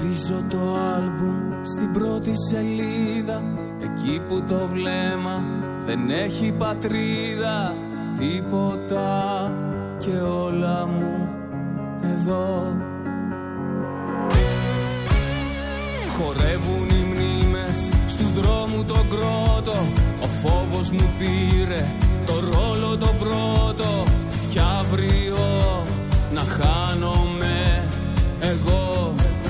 Γυρίζω το άλμπουμ στην πρώτη σελίδα, εκεί που το βλέμμα δεν έχει πατρίδα, τίποτα και όλα μου εδώ. Χορεύουν οι μνήμες στου δρόμου τον κρότο, ο φόβος μου πήρε το ρόλο το πρώτο, κι αύριο να χάνομαι εγώ.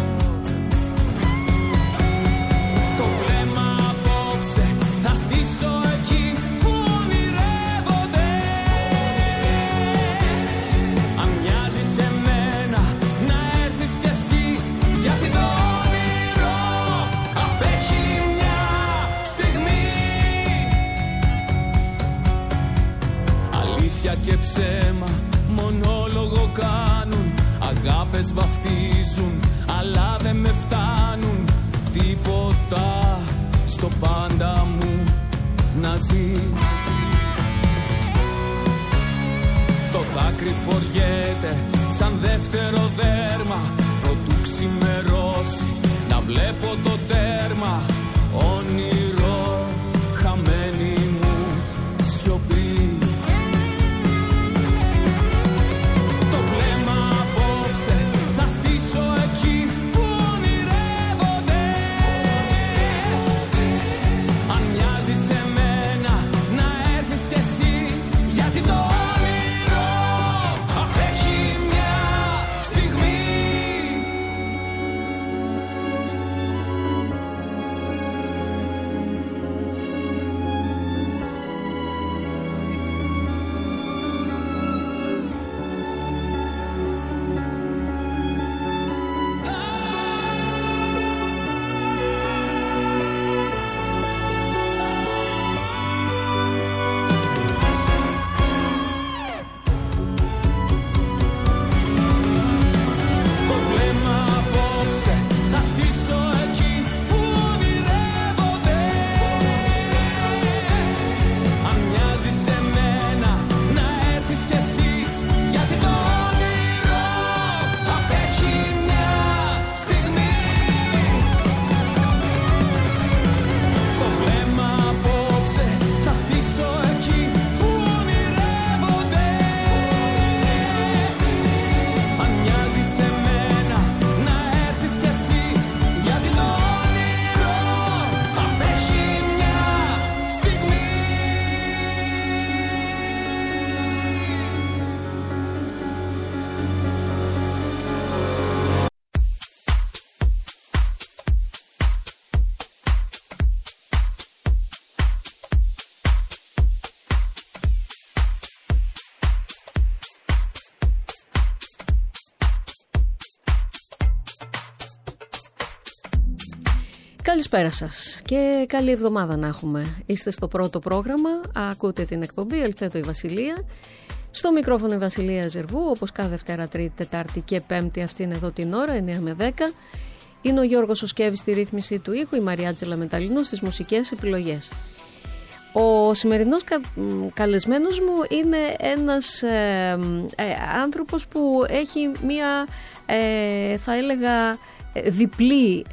Το βλέμμα απόψε θα στήσω εκεί που ονειρεύονται. Αν μοιάζει σε μένα να έρθεις κι εσύ, γιατί το όνειρο απέχει μια στιγμή. Αλήθεια και ψέμα μονόλογο κάνουν, αγάπες βαφτίζουν αλλά δεν με φτάνουν, τίποτα στο πάντα μου να ζει. Το δάκρυ φοριέται σαν δεύτερο δέρμα, προτού ξημερώσει να βλέπω το τέρμα, όνειρο χαμένη μου σιωπή. Εκεί που ονειρεύονται. Αν μοιάζει σε μένα να έρθεις κι εσύ, γιατί το όνειρο απέχει μια στιγμή. Καλησπέρα σας και καλή εβδομάδα να έχουμε. Είστε στο πρώτο πρόγραμμα, ακούτε την εκπομπή Ελθέτω η Βασιλεία. Στο μικρόφωνο η Βασιλεία Ζερβού, όπως κάθε Δευτέρα, Τρίτη, Τετάρτη και Πέμπτη, αυτή είναι εδώ την ώρα, 9 με 10. Είναι ο Γιώργος ο Σκέβης στη ρύθμιση του ήχου, η Μαριάτζελα Μεταλλινού στις μουσικές επιλογές. Ο σημερινός καλεσμένος μου είναι ένας άνθρωπος που έχει μία, θα έλεγα, διπλή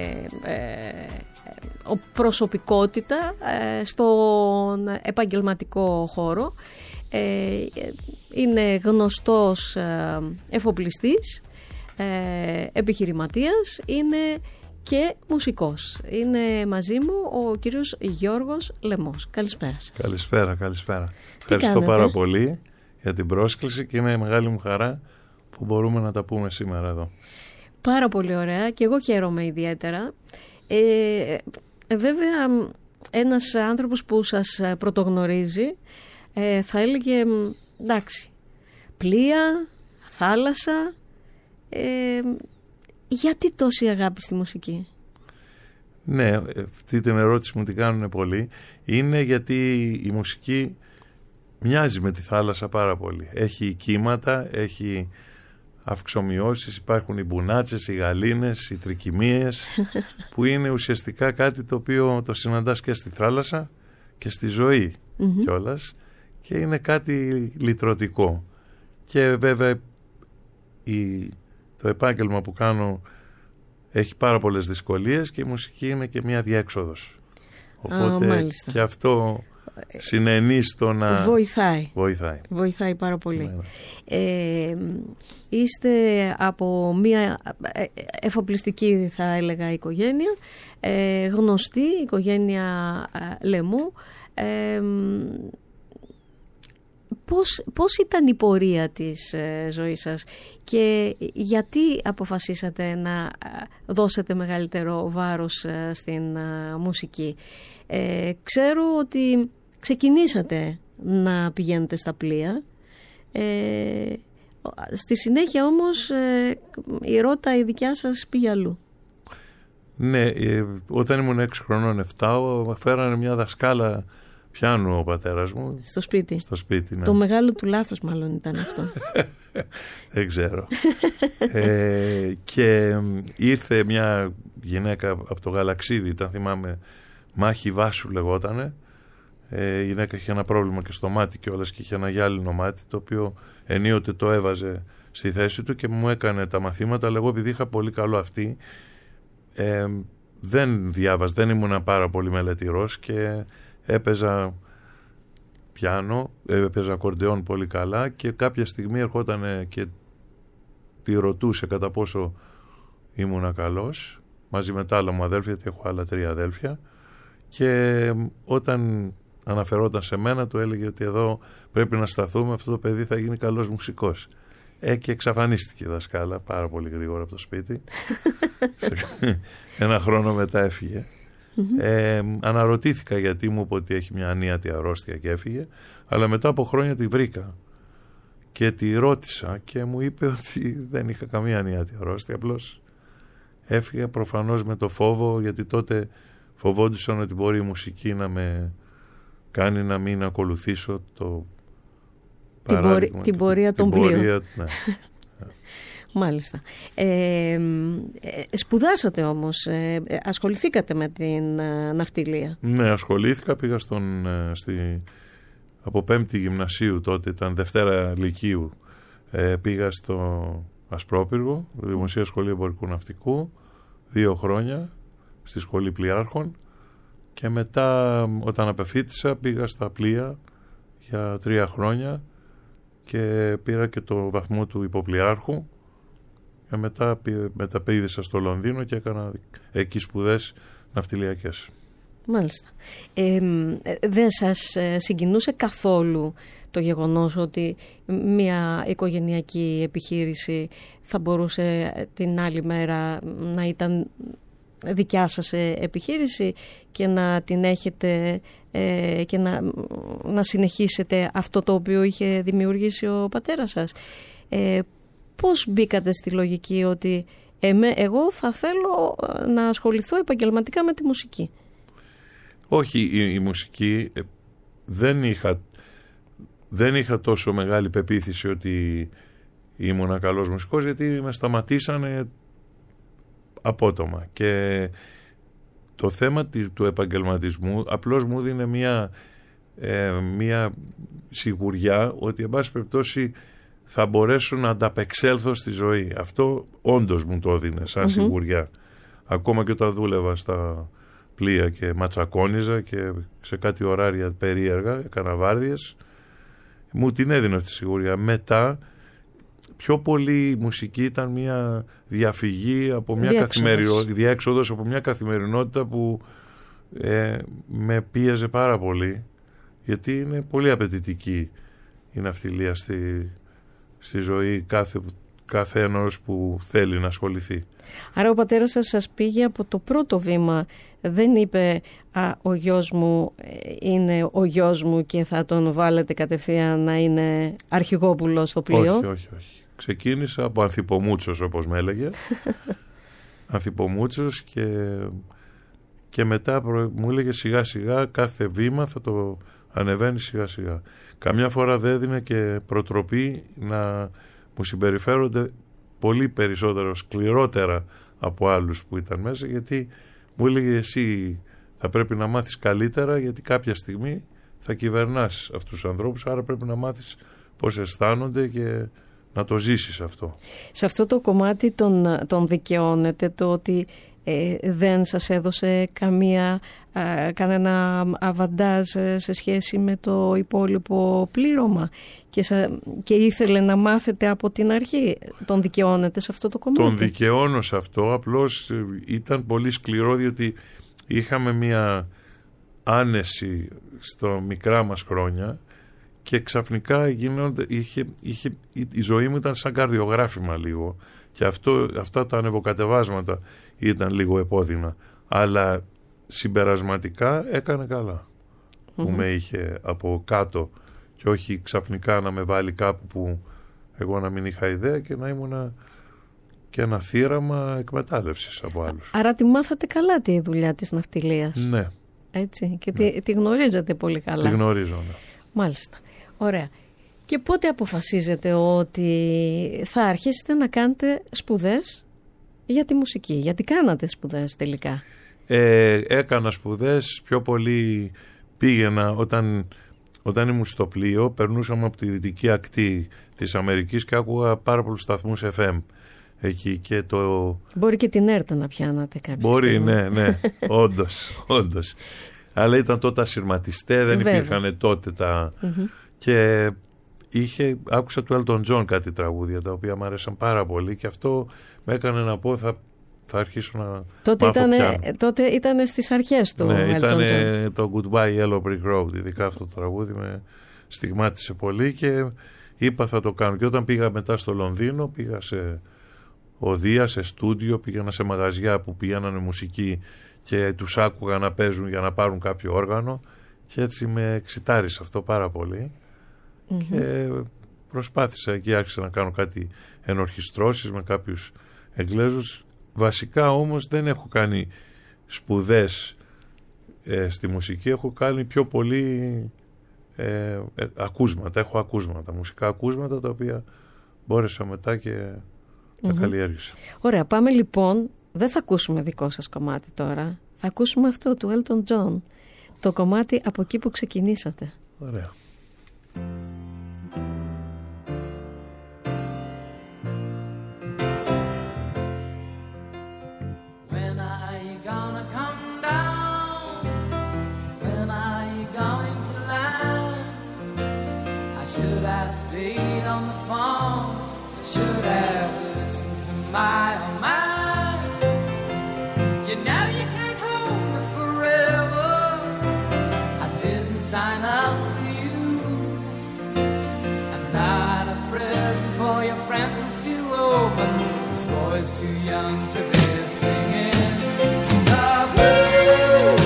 προσωπικότητα στον επαγγελματικό χώρο. Είναι γνωστός εφοπλιστής, επιχειρηματίας, είναι και μουσικός. Είναι μαζί μου ο κύριος Γιώργος Λεμός. Καλησπέρα σας. Καλησπέρα. Ευχαριστώ πάρα πολύ για την πρόσκληση και είναι μεγάλη μου χαρά που μπορούμε να τα πούμε σήμερα εδώ. Πάρα πολύ ωραία και εγώ χαίρομαι ιδιαίτερα. Βέβαια ένας άνθρωπος που σας πρωτογνωρίζει θα έλεγε εντάξει, πλοία, θάλασσα, γιατί τόση αγάπη στη μουσική? Ναι, αυτή την ερώτηση μου την κάνουν πολλοί. Είναι γιατί η μουσική μοιάζει με τη θάλασσα πάρα πολύ. Έχει κύματα, έχει αυξομοιώσεις, υπάρχουν οι μπουνάτσες, οι γαλήνες, οι τρικυμίες που είναι ουσιαστικά κάτι το οποίο το συναντάς και στη θάλασσα και στη ζωή κιόλας και είναι κάτι λυτρωτικό. Και βέβαια το επάγγελμα που κάνω έχει πάρα πολλές δυσκολίες και η μουσική είναι και μια διέξοδος. Οπότε και αυτό συνενεί στο να... Βοηθάει πάρα πολύ. Είστε από μια εφοπλιστική, θα έλεγα, οικογένεια, γνωστή οικογένεια Λεμού. Πώς ήταν η πορεία της ζωής σας και γιατί αποφασίσατε να δώσετε μεγαλύτερο βάρος στην μουσική? Ξέρω ότι ξεκινήσατε να πηγαίνετε στα πλοία. Στη συνέχεια όμως η ρότα η δικιά σας πήγε αλλού. Ναι, όταν ήμουν 6 χρονών, 7, φέρανε μια δασκάλα πιάνου ο πατέρας μου. Στο σπίτι. Στο σπίτι, ναι. Το μεγάλο του λάθος μάλλον ήταν αυτό. Δεν ξέρω. Και ήρθε μια γυναίκα από το Γαλαξίδι, τα θυμάμαι, Μάχη Βάσου λεγότανε. Η γυναίκα είχε ένα πρόβλημα και στο μάτι κιόλας και είχε ένα γυάλινο μάτι, το οποίο ενίοτε το έβαζε στη θέση του και μου έκανε τα μαθήματα, αλλά εγώ επειδή είχα πολύ καλό αυτή, δεν διάβαζα, δεν ήμουν πάρα πολύ μελετηρός και έπαιζα πιάνο, έπαιζα ακορντεόν πολύ καλά και κάποια στιγμή ερχόταν και τη ρωτούσε κατά πόσο ήμουνα καλός, μαζί με τα άλλα μου αδέλφια, γιατί έχω άλλα 3 αδέλφια, και όταν αναφερόταν σε μένα του έλεγε ότι εδώ πρέπει να σταθούμε, αυτό το παιδί θα γίνει καλός μουσικός. Και εξαφανίστηκε η δασκάλα πάρα πολύ γρήγορα από το σπίτι. Ένα χρόνο μετά έφυγε. Αναρωτήθηκα γιατί μου είπε ότι έχει μια ανίατη αρρώστια και έφυγε, αλλά μετά από χρόνια τη βρήκα και τη ρώτησα και μου είπε ότι δεν είχα καμία ανίατη αρρώστια, απλώς έφυγε προφανώς με το φόβο, γιατί τότε φοβόντουσαν ότι μπορεί η μουσική να με κάνει να μην ακολουθήσω την πορεία των πλοίων. Ναι. Μάλιστα. Σπουδάσατε όμως, ασχοληθήκατε με την ναυτιλία? Ναι, ασχολήθηκα, πήγα από 5η γυμνασίου, τότε ήταν Δευτέρα Λυκείου, πήγα στο Ασπρόπυργο, Δημοσία Σχολή Εμπορικού Ναυτικού, 2 χρόνια στη Σχολή Πλοιάρχων και μετά όταν απεφύτησα πήγα στα πλοία για 3 χρόνια και πήρα και το βαθμό του υποπλοιάρχου και μετά μεταπήδησα στο Λονδίνο και έκανα εκεί σπουδές ναυτιλιακές. Μάλιστα. Δεν σας συγκινούσε καθόλου το γεγονός ότι μια οικογενειακή επιχείρηση θα μπορούσε την άλλη μέρα να ήταν δικιά σας επιχείρηση και να την έχετε και να συνεχίσετε αυτό το οποίο είχε δημιουργήσει ο πατέρας σας? Πώς μπήκατε στη λογική ότι εγώ θα θέλω να ασχοληθώ επαγγελματικά με τη μουσική? Όχι, η μουσική δεν είχα τόσο μεγάλη πεποίθηση ότι ήμουν καλός μουσικός, γιατί με σταματήσανε απότομα και το θέμα του επαγγελματισμού απλώς μου δίνει μια σιγουριά ότι εν πάση περιπτώσει θα μπορέσω να ανταπεξέλθω στη ζωή. Αυτό όντως μου το έδινε σαν σιγουριά. Ακόμα και όταν δούλευα στα πλοία και ματσακόνιζα και σε κάτι ωράρια περίεργα, έκανα βάρδιες, μου την έδινε αυτή τη σιγουριά. Μετά πιο πολύ η μουσική ήταν μια διαφυγή από μια διέξοδος από μια καθημερινότητα που με πίεζε πάρα πολύ, γιατί είναι πολύ απαιτητική η ναυτιλία στη ζωή κάθε ενός που θέλει να ασχοληθεί. Άρα ο πατέρας σας πήγε από το πρώτο βήμα, δεν είπε ο γιος μου είναι ο γιος μου και θα τον βάλετε κατευθείαν να είναι αρχηγόπουλος στο πλοίο? Όχι. Ξεκίνησα από Ανθυπομούτσος, όπως με έλεγε. Ανθυπομούτσος και μετά μου έλεγε σιγά σιγά κάθε βήμα θα το ανεβαίνει σιγά σιγά. Καμιά φορά δεν έδινε και προτροπή να μου συμπεριφέρονται πολύ περισσότερο, σκληρότερα από άλλους που ήταν μέσα, γιατί μου έλεγε εσύ θα πρέπει να μάθεις καλύτερα, γιατί κάποια στιγμή θα κυβερνάς αυτούς τους ανθρώπους, άρα πρέπει να μάθεις πώς αισθάνονται και να το ζήσεις αυτό. Σε αυτό το κομμάτι τον δικαιώνεται το ότι δεν σας έδωσε κανένα αβαντάζ σε σχέση με το υπόλοιπο πλήρωμα και ήθελε να μάθετε από την αρχή? Τον δικαιώνεται σε αυτό το κομμάτι? Τον δικαιώνω σε αυτό, απλώς ήταν πολύ σκληρό, διότι είχαμε μια άνεση στο μικρά μας χρόνια και ξαφνικά η ζωή μου ήταν σαν καρδιογράφημα λίγο, και αυτά τα ανεβοκατεβάσματα ήταν λίγο επώδυνα, αλλά συμπερασματικά έκανε καλά που με είχε από κάτω και όχι ξαφνικά να με βάλει κάπου που εγώ να μην είχα ιδέα και να ήμουν και ένα θύραμα εκμετάλλευσης από άλλους. Άρα τη μάθατε καλά τη δουλειά της ναυτιλίας? Ναι. Έτσι, και τη γνωρίζετε πολύ καλά? Τη γνωρίζω, ναι. Μάλιστα. Ωραία. Και πότε αποφασίζετε ότι θα αρχίσετε να κάνετε σπουδές για τη μουσική? Γιατί κάνατε σπουδές τελικά? Έκανα σπουδές, πιο πολύ πήγαινα όταν ήμουν στο πλοίο, περνούσαμε από τη δυτική ακτή της Αμερικής και άκουγα πάρα πολλούς σταθμούς FM εκεί και Μπορεί και την ΕΡΤ να πιάνατε κάποια Μπορεί, στιγμή. ναι, όντως. Αλλά ήταν τότε ασυρματιστέ, δεν υπήρχαν τότε τα... Και άκουσα του Elton John κάτι τραγούδια τα οποία μου άρεσαν πάρα πολύ και αυτό με έκανε να πω θα αρχίσω να τότε ήταν στις αρχές του. Ναι, Elton John. Ήταν το Goodbye Yellow Brick Road, ειδικά αυτό το τραγούδι με στιγμάτισε πολύ και είπα θα το κάνω. Και όταν πήγα μετά στο Λονδίνο, πήγα σε οδεία, σε στούντιο, πήγαινα σε μαγαζιά που πηγαίνανε μουσική και τους άκουγα να παίζουν για να πάρουν κάποιο όργανο και έτσι με εξητάρισε αυτό πάρα πολύ. Και προσπάθησα εκεί, άρχισα να κάνω κάτι ενορχιστρώσεις με κάποιους Εγγλέζους. Βασικά όμως δεν έχω κάνει σπουδές στη μουσική, έχω κάνει πιο πολύ ακούσματα, έχω ακούσματα, μουσικά ακούσματα τα οποία μπόρεσα μετά και τα καλλιέργησα. Ωραία, πάμε λοιπόν, δεν θα ακούσουμε δικό σας κομμάτι τώρα, θα ακούσουμε αυτό του Elton John, το κομμάτι από εκεί που ξεκινήσατε. Ωραία. Should have listened to my own mind. You know you can't hold me forever. I didn't sign up with you. I'm not a present for your friends to open. This boy's too young to be singing the blues.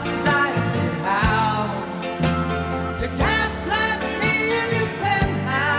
You can't plant me in your penthouse.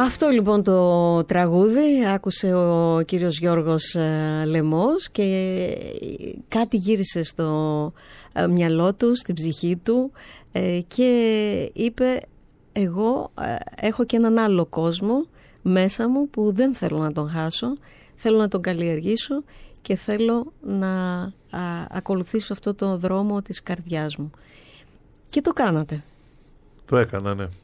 Αυτό λοιπόν το τραγούδι άκουσε ο κύριος Γιώργος Λεμός και κάτι γύρισε στο μυαλό του, στην ψυχή του και είπε εγώ έχω και έναν άλλο κόσμο μέσα μου που δεν θέλω να τον χάσω, θέλω να τον καλλιεργήσω και θέλω να ακολουθήσω αυτό το δρόμο της καρδιάς μου. Και το κάνατε. Το έκανα, ναι.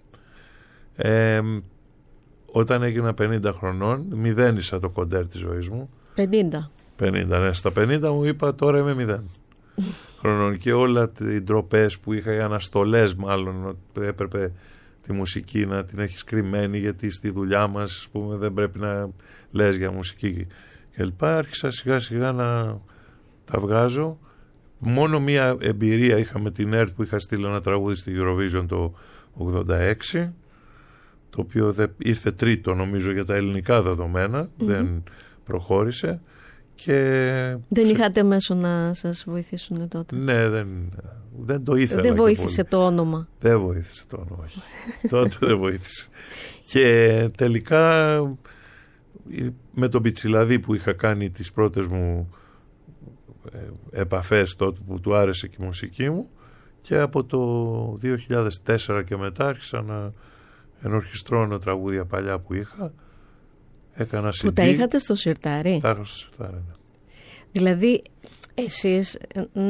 Όταν έγινα 50 χρονών, μηδένισα το κοντέρ της ζωής μου. 50, ναι. Στα 50 μου είπα τώρα είμαι 0 χρονών και όλα οι ντροπές που είχα, οι αναστολές μάλλον, έπρεπε τη μουσική να την έχεις κρυμμένη γιατί στη δουλειά μας, ας πούμε, δεν πρέπει να λες για μουσική κλπ. Άρχισα σιγά σιγά να τα βγάζω. Μόνο μία εμπειρία είχα με την ΕΡΤ που είχα στείλει ένα τραγούδι στη Eurovision το 86, το οποίο ήρθε τρίτο νομίζω για τα ελληνικά δεδομένα, δεν προχώρησε. Και δεν είχατε μέσο να σας βοηθήσουν τότε? Ναι, δεν το ήθελα. Δεν βοήθησε το όνομα? Δεν βοήθησε το όνομα, όχι. Τότε δεν βοήθησε. Και τελικά με τον Πιτσιλαδί που είχα κάνει τις πρώτες μου επαφές τότε που του άρεσε και η μουσική μου, και από το 2004 και μετά άρχισα να ενορχιστρώνω τραγούδια παλιά που είχα. Έκανα CD. Που τα είχατε στο σιρτάρι? Τα είχα στο σιρτάρι, ναι. Δηλαδή εσείς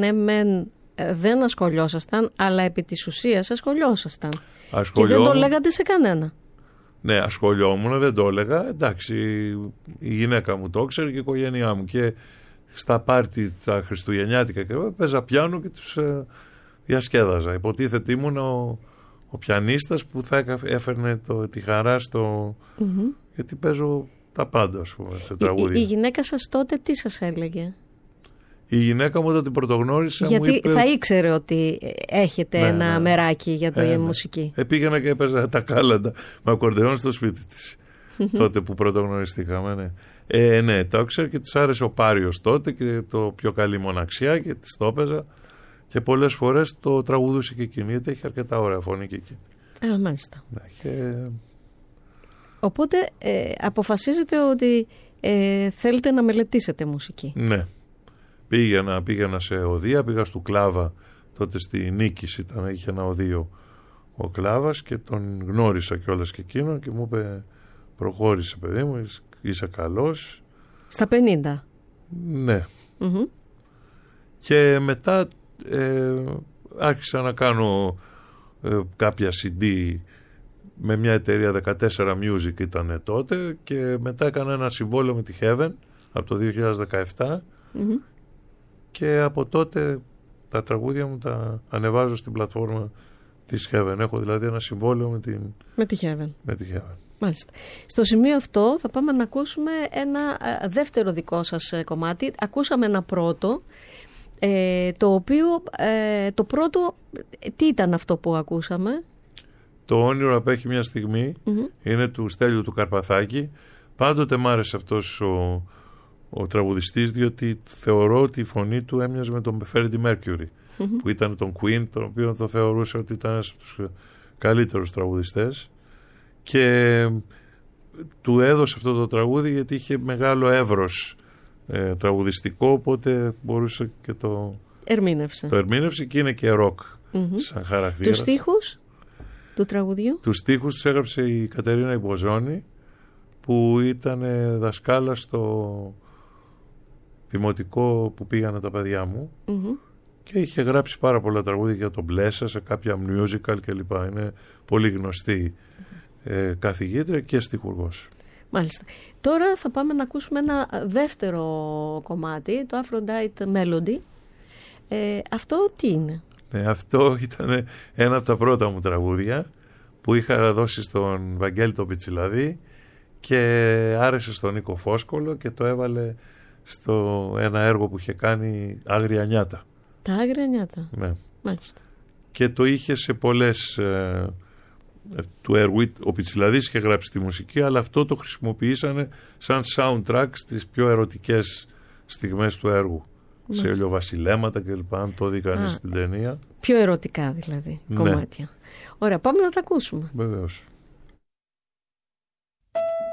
δεν ασχολιόσασταν, αλλά επί της ουσίας ασχολιόσασταν. Και δεν το λέγατε σε κανένα? Ναι, ασχολιόμουν, δεν το έλεγα. Εντάξει, η γυναίκα μου το ήξερε και η οικογένειά μου. Και στα πάρτι τα χριστουγεννιάτικα και παίζα πιάνο και τους διασκέδαζα. Υποτίθεται ήμουν ο πιανίστας που θα έφερνε τη χαρά στο... Γιατί παίζω τα πάντα, ας πούμε, σε τραγούδια. Η γυναίκα σας τότε τι σας έλεγε? Η γυναίκα μου όταν την πρωτογνώρισα γιατί μου είπε... θα ήξερε ότι έχετε ένα μεράκι για το μουσική. Πήγαινα και έπαιζα τα κάλαντα με ακορντεόν στο σπίτι της. Τότε που πρωτογνωριστήκαμε, ναι. Ναι, το ήξερε και της άρεσε ο Πάριος τότε και το πιο καλή μοναξιά και της το έπαιζα. Και πολλές φορές το τραγουδούσε και εκείνη, γιατί έχει αρκετά ωραία φωνή και εκείνη. Α, μάλιστα. Ναι, και... Οπότε αποφασίζετε ότι θέλετε να μελετήσετε μουσική. Ναι. Πήγαινα σε οδεία, πήγα στο Κλάβα, τότε στη Νίκης είχε ένα οδείο ο Κλάβας και τον γνώρισα κιόλας και εκείνον και μου είπε προχώρησε παιδί μου, είσαι καλός. Στα 50? Ναι. Και μετά άρχισα να κάνω κάποια CD με μια εταιρεία 14 Music ήταν τότε και μετά έκανα ένα συμβόλαιο με τη Heaven από το 2017 και από τότε τα τραγούδια μου τα ανεβάζω στην πλατφόρμα της Heaven. Έχω δηλαδή ένα συμβόλαιο με τη Heaven. Μάλιστα. Στο σημείο αυτό θα πάμε να ακούσουμε ένα δεύτερο δικό σας κομμάτι. Ακούσαμε ένα πρώτο, το οποίο το πρώτο τι ήταν αυτό που ακούσαμε? Το όνειρο απέχει μια στιγμή, είναι του Στέλιου του Καρπαθάκη. Πάντοτε μ' άρεσε αυτός ο τραγουδιστής, διότι θεωρώ ότι η φωνή του έμοιαζε με τον Freddie Mercury, που ήταν τον Queen, τον οποίο το θεωρούσε ότι ήταν ένας από τους καλύτερους τραγουδιστές. Και του έδωσε αυτό το τραγούδι γιατί είχε μεγάλο εύρος τραγουδιστικό, οπότε μπορούσε και το ερμήνευσε και είναι και ροκ σαν χαρακτήρα. Τους στίχους του τραγουδιού? Τους στίχους τους έγραψε η Κατερίνα Ημποζώνη, που ήταν δασκάλα στο δημοτικό που πήγανε τα παιδιά μου και είχε γράψει πάρα πολλά τραγούδια για τον Μπλέσα σε κάποια musical κλπ. Είναι πολύ γνωστή καθηγήτρια και στιχουργός. Μάλιστα. Τώρα θα πάμε να ακούσουμε ένα δεύτερο κομμάτι, το Aphrodite Melody. Αυτό τι είναι? Αυτό ήταν ένα από τα πρώτα μου τραγούδια που είχα δώσει στον Βαγγέλη τον Πιτσιλαδί και άρεσε στον Νίκο Φόσκολο και το έβαλε στο ένα έργο που είχε κάνει, Άγρια Νιάτα. Τα Άγρια Νιάτα. Ναι. Μάλιστα. Και το είχε σε πολλές του έργου. Ο Πιτσιλαδής είχε γράψει τη μουσική, αλλά αυτό το χρησιμοποιήσανε σαν soundtrack στις πιο ερωτικές στιγμές του έργου. Μάλιστα. Σε ηλιοβασιλέματα κλπ. Αν το δει κανείς στην ταινία. Πιο ερωτικά δηλαδή κομμάτια. Ωραία, πάμε να τα ακούσουμε. Βεβαίως.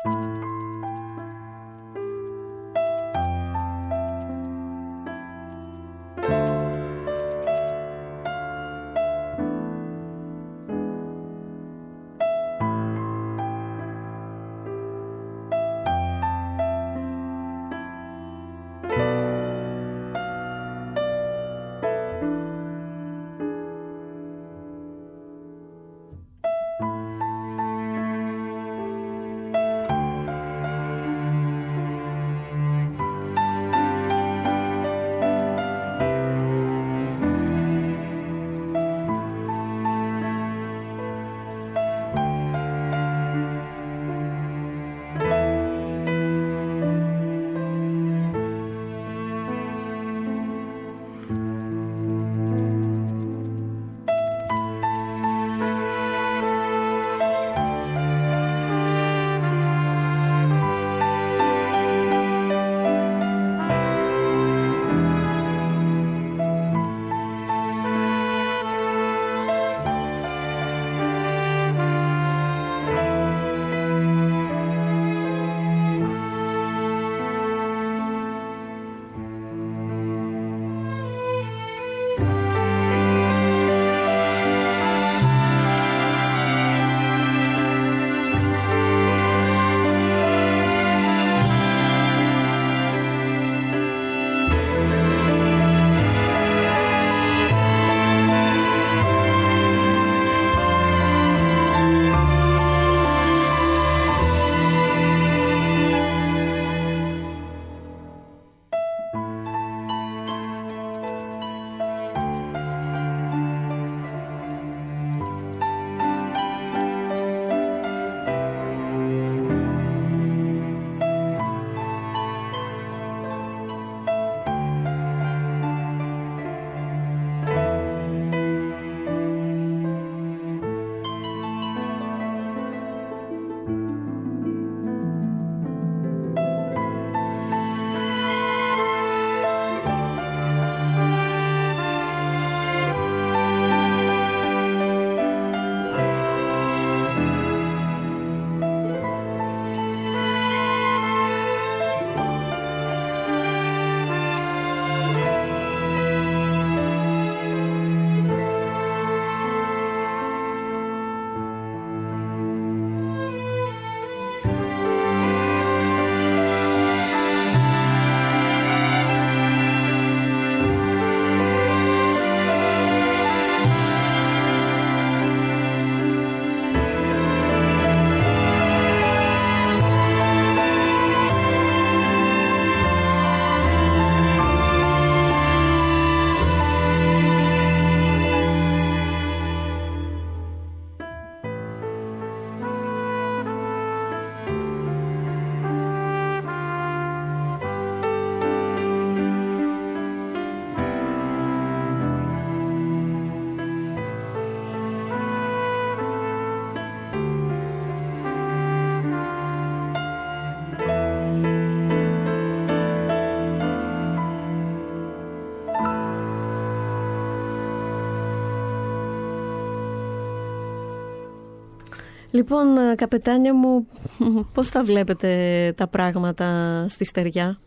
Λοιπόν, καπετάνια μου, πώς τα βλέπετε τα πράγματα στη στεριά?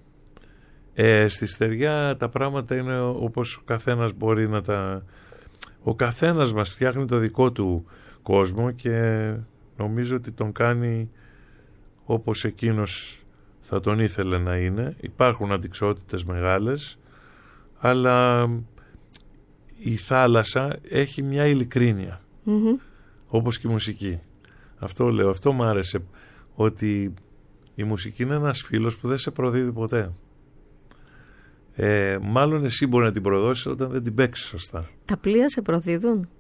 Στη στεριά τα πράγματα είναι όπως ο καθένας μπορεί να τα... Ο καθένας μας φτιάχνει το δικό του κόσμο και νομίζω ότι τον κάνει όπως εκείνος θα τον ήθελε να είναι. Υπάρχουν αντιξότητες μεγάλες, αλλά η θάλασσα έχει μια ειλικρίνεια, όπως και η μουσική. Αυτό λέω, αυτό μου άρεσε, ότι η μουσική είναι ένας φίλος που δεν σε προδίδει ποτέ. Μάλλον εσύ μπορεί να την προδώσεις όταν δεν την παίξεις σωστά. Τα πλοία σε προδίδουν?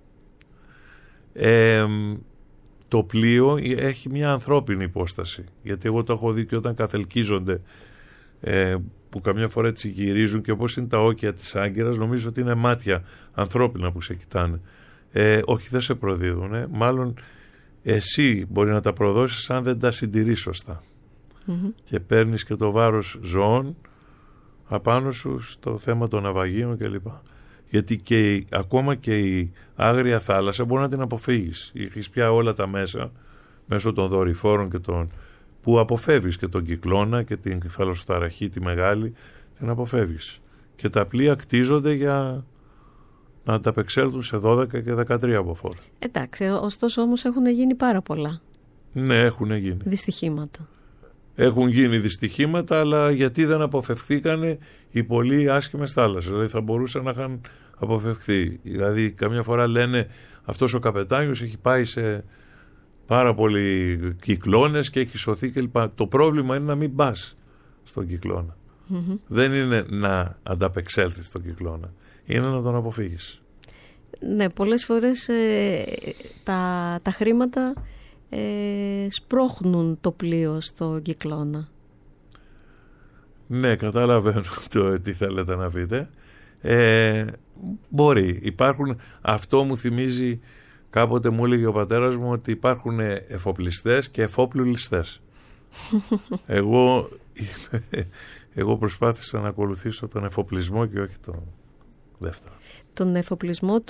Το πλοίο έχει μια ανθρώπινη υπόσταση, γιατί εγώ το έχω δει και όταν καθελκίζονται, που καμιά φορά έτσι γυρίζουν, και όπως είναι τα όκια της Άγκυρας, νομίζω ότι είναι μάτια ανθρώπινα που σε κοιτάνε. Όχι, δεν σε προδίδουν. Μάλλον εσύ μπορεί να τα προδώσεις αν δεν τα συντηρείς σωστά. Και παίρνεις και το βάρος ζώων απάνω σου στο θέμα των ναυαγίων κλπ. Γιατί ακόμα και η άγρια θάλασσα μπορεί να την αποφύγεις. Έχεις πια όλα τα μέσα, μέσω των δορυφόρων και των που αποφεύγεις και τον κυκλώνα και την θαλασσοταραχή τη μεγάλη, την αποφεύγεις. Και τα πλοία κτίζονται για να ανταπεξέλθουν σε 12 και 13 αποφόρα. Εντάξει, ωστόσο όμως έχουν γίνει πάρα πολλά. Ναι, έχουν γίνει. Δυστυχήματα. Έχουν γίνει δυστυχήματα, αλλά γιατί δεν αποφευχθήκανε οι πολύ άσχημες θάλασσες. Δηλαδή θα μπορούσαν να είχαν αποφευχθεί. Δηλαδή καμιά φορά λένε αυτός ο καπετάνιος έχει πάει σε πάρα πολλοί κυκλώνες και έχει σωθεί κλπ. Το πρόβλημα είναι να μην πας στον κυκλώνα. Δεν είναι να ανταπεξέλθεις στον κυκλώνα. Είναι να τον αποφύγεις. Ναι, πολλές φορές τα χρήματα σπρώχνουν το πλοίο στο κυκλώνα. Ναι, καταλαβαίνω τι θέλετε να πείτε. Μπορεί. Υπάρχουν, αυτό μου θυμίζει, κάποτε μου έλεγε ο πατέρας μου ότι υπάρχουν εφοπλιστές και εφόπλου ληστές. Εγώ προσπάθησα να ακολουθήσω τον εφοπλισμό και όχι τον δεύτερο. Τον εφοπλισμό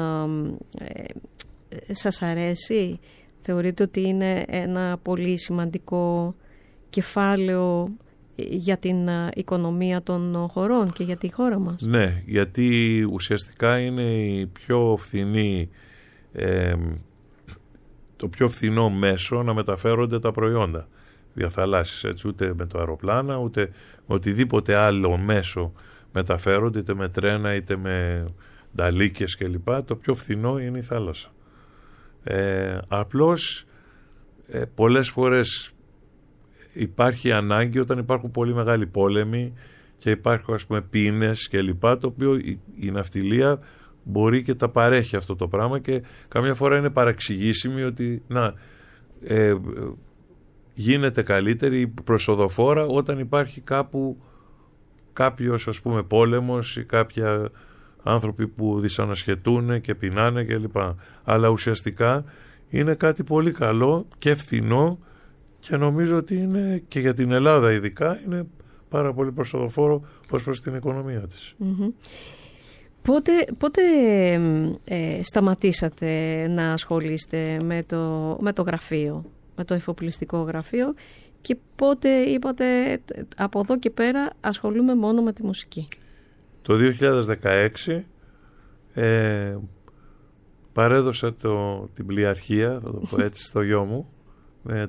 σας αρέσει? Θεωρείτε ότι είναι ένα πολύ σημαντικό κεφάλαιο για την οικονομία των χωρών και για τη χώρα μας? Ναι, γιατί ουσιαστικά είναι η πιο φθηνή, το πιο φθηνό μέσο να μεταφέρονται τα προϊόντα διαθαλάσσης, έτσι, ούτε με το αεροπλάνα ούτε με οτιδήποτε άλλο μέσο μεταφέρονται, είτε με τρένα είτε με νταλίκες κλπ. Το πιο φθηνό είναι η θάλασσα. Απλώς πολλές φορές υπάρχει ανάγκη όταν υπάρχουν πολύ μεγάλοι πόλεμοι και υπάρχουν, ας πούμε, πίνες και λοιπά, το οποίο η ναυτιλία μπορεί και τα παρέχει αυτό το πράγμα και καμιά φορά είναι παραξηγήσιμη ότι γίνεται καλύτερη προσοδοφόρα όταν υπάρχει κάπου κάποιος, ας πούμε, πόλεμος ή κάποια άνθρωποι που δυσανασχετούν και πεινάνε κλπ. Αλλά ουσιαστικά είναι κάτι πολύ καλό και φθηνό και νομίζω ότι είναι και για την Ελλάδα ειδικά είναι πάρα πολύ προσοδοφόρο ως προς την οικονομία της. Πότε σταματήσατε να ασχολείστε με το γραφείο, με το εφοπλιστικό γραφείο, και πότε είπατε από εδώ και πέρα ασχολούμαι μόνο με τη μουσική? Το 2016 παρέδωσα την πλειαρχία, θα το πω έτσι, στο γιο μου, με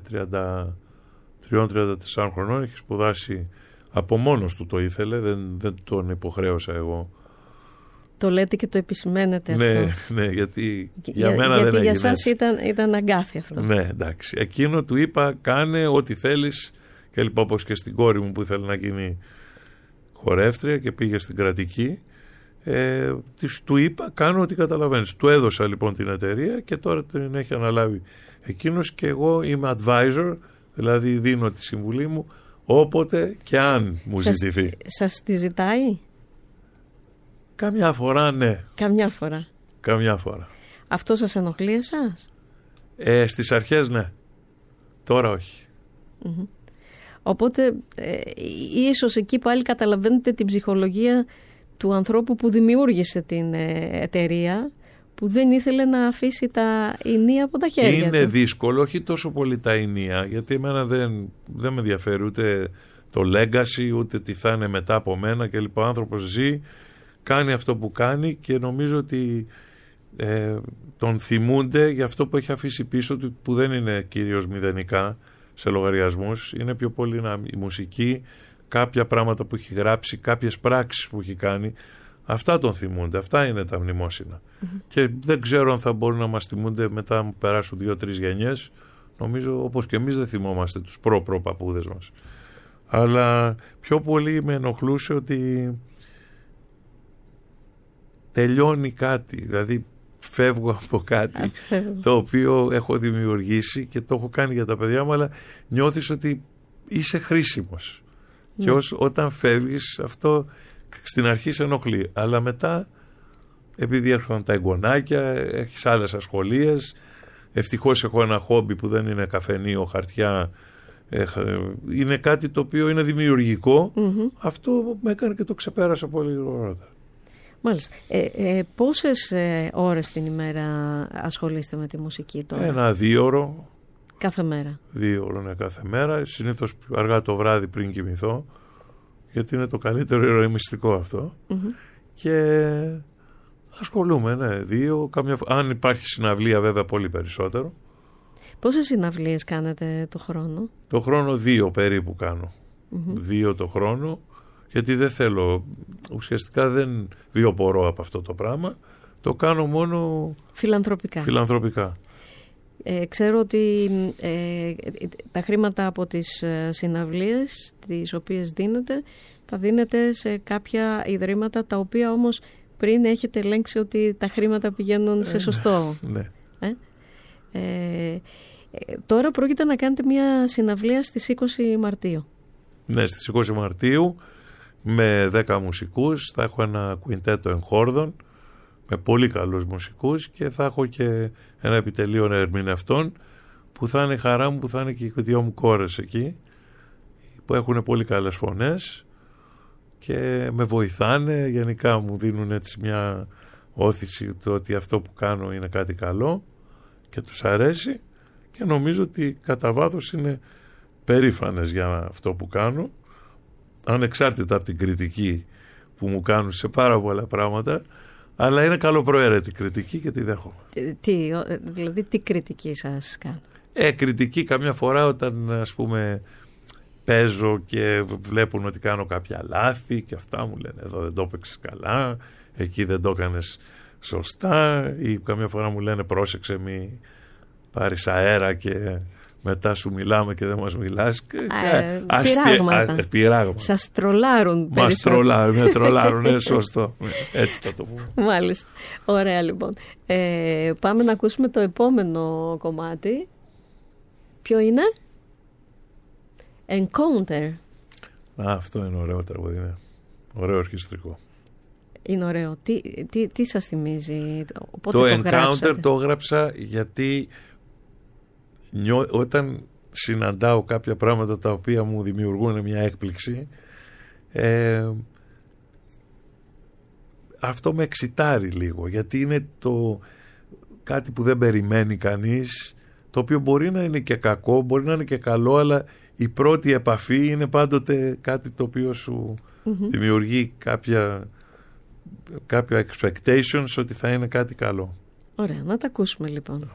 33-34 χρονών. Είχε σπουδάσει από μόνος του, το ήθελε, δεν τον υποχρέωσα εγώ. Το λέτε και το επισημαίνετε ναι, αυτό. Ναι, γιατί για μένα δεν έγινε. Γιατί για σας ήταν αγκάθι αυτό. Ναι, εντάξει. Εκείνο του είπα, κάνε ό,τι θέλεις και λοιπόν, όπως και στην κόρη μου που ήθελε να γίνει χορεύτρια και πήγε στην κρατική, του είπα, κάνω ό,τι καταλαβαίνεις. Του έδωσα λοιπόν την εταιρεία και τώρα την έχει αναλάβει εκείνος και εγώ είμαι advisor, δηλαδή δίνω τη συμβουλή μου όποτε και αν μου ζητηθεί. Σας τη ζητάει? Καμιά φορά ναι. Καμιά φορά. Αυτό σας ενοχλεί εσάς? Στις αρχές ναι. Τώρα όχι. Mm-hmm. Οπότε ίσως εκεί πάλι καταλαβαίνετε την ψυχολογία του ανθρώπου που δημιούργησε την εταιρεία, που δεν ήθελε να αφήσει τα ηνία από τα χέρια του. Είναι δύσκολο, όχι τόσο πολύ τα ηνία, γιατί εμένα δεν με ενδιαφέρει ούτε το legacy, ούτε τι θα είναι μετά από μένα και λοιπόν ο άνθρωπος ζει, κάνει αυτό που κάνει και νομίζω ότι τον θυμούνται για αυτό που έχει αφήσει πίσω του, που δεν είναι κυρίως μηδενικά σε λογαριασμούς, είναι πιο πολύ η μουσική, κάποια πράγματα που έχει γράψει, κάποιες πράξεις που έχει κάνει, αυτά τον θυμούνται, αυτά είναι τα μνημόσυνα. Mm-hmm. Και δεν ξέρω αν θα μπορούν να μας θυμούνται μετά που περάσουν 2-3 γενιές, νομίζω όπως και εμείς δεν θυμόμαστε τους παππούδες μας. Αλλά πιο πολύ με ενοχλούσε ότι τελειώνει κάτι, δηλαδή φεύγω από κάτι το οποίο έχω δημιουργήσει και το έχω κάνει για τα παιδιά μου, αλλά νιώθεις ότι είσαι χρήσιμος. Και όταν φεύγεις αυτό στην αρχή σε ενοχλεί, αλλά μετά επειδή έρχονταν τα εγγονάκια, έχεις άλλες ασχολίες, ευτυχώς έχω ένα χόμπι που δεν είναι καφενείο, χαρτιά, είναι κάτι το οποίο είναι δημιουργικό, αυτό με έκανε και το ξεπέρασα πολύ γρήγορα. Μάλιστα. Πόσες ώρες την ημέρα ασχολείστε με τη μουσική τώρα? 1-2 ώρο Κάθε μέρα. 2 ώρων κάθε μέρα, συνήθως αργά το βράδυ πριν κοιμηθώ, γιατί είναι το καλύτερο ηρεμιστικό αυτό. Και ασχολούμαι, ναι, 2, αν υπάρχει συναυλία βέβαια πολύ περισσότερο. Πόσες συναυλίες κάνετε το χρόνο? Το χρόνο 2 περίπου κάνω. 2 το χρόνο, γιατί δεν θέλω, ουσιαστικά δεν βιοπορώ από αυτό το πράγμα. Το κάνω μόνο φιλανθρωπικά. Ξέρω ότι τα χρήματα από τις συναυλίες τις οποίες δίνετε, τα δίνετε σε κάποια ιδρύματα, τα οποία όμως πριν έχετε ελέγξει ότι τα χρήματα πηγαίνουν σε σωστό. Ναι. Τώρα πρόκειται να κάνετε μια συναυλία στις 20 Μαρτίου. Ναι, στις 20 Μαρτίου με 10 μουσικούς. Θα έχω ένα κουιντέτο εγχόρδων με πολύ καλούς μουσικούς και θα έχω και ένα επιτελείο ερμηνευτών που θα είναι χαρά μου, που θα είναι και οι 2 μου κόρες εκεί, που έχουν πολύ καλές φωνές και με βοηθάνε, γενικά μου δίνουν έτσι μια όθηση το ότι αυτό που κάνω είναι κάτι καλό και τους αρέσει, και νομίζω ότι κατά βάθος είναι περήφανες για αυτό που κάνω, ανεξάρτητα από την κριτική που μου κάνουν σε πάρα πολλά πράγματα, αλλά είναι καλοπροαίρετη κριτική και τη δέχομαι. Δηλαδή τι κριτική σας κάνουν? Κριτική καμιά φορά όταν, ας πούμε, παίζω και βλέπουν ότι κάνω κάποια λάθη και αυτά, μου λένε εδώ δεν το έπαιξες καλά, εκεί δεν το έκανες σωστά, ή καμιά φορά μου λένε πρόσεξε μη πάρεις αέρα και μετά σου μιλάμε και δεν μας μιλάς. Πειράγματα. Σας τρολάρουν περισσότερο. Μας τρολάρουν, σωστό. Έτσι θα το πούμε. Μάλιστα. Ωραία λοιπόν. Πάμε να ακούσουμε το επόμενο κομμάτι. Ποιο είναι? Encounter. Αυτό είναι ωραίο τραγούδι, είναι ωραίο ορχιστρικό. Είναι ωραίο. Τι σας θυμίζει? Το Encounter το έγραψα γιατί όταν συναντάω κάποια πράγματα τα οποία μου δημιουργούν μια έκπληξη, αυτό με εξητάρει λίγο, γιατί είναι κάτι που δεν περιμένει κανείς, το οποίο μπορεί να είναι και κακό, μπορεί να είναι και καλό, αλλά η πρώτη επαφή είναι πάντοτε κάτι το οποίο σου δημιουργεί κάποια expectations ότι θα είναι κάτι καλό. Ωραία, να τα ακούσουμε λοιπόν.